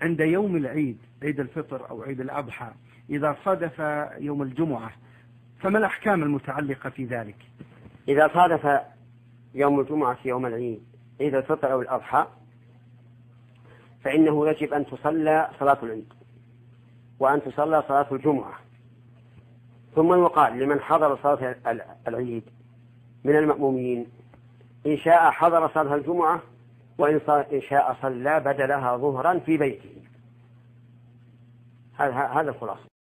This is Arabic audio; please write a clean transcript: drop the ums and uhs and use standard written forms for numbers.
عند يوم العيد، عيد الفطر أو عيد الأضحى، إذا صادف يوم الجمعة، فما الأحكام المتعلقة في ذلك؟ إذا صادف يوم الجمعة في يوم العيد، عيد الفطر أو الأضحى، فإنه يجب أن تصلى صلاة العيد وأن تصلى صلاة الجمعة، ثم يقال لمن حضر صلاة العيد من المأمومين إن شاء حضر صلاة الجمعة، وإن شاء صلى بدلها ظهرا في بيته. هذا الخلاصة.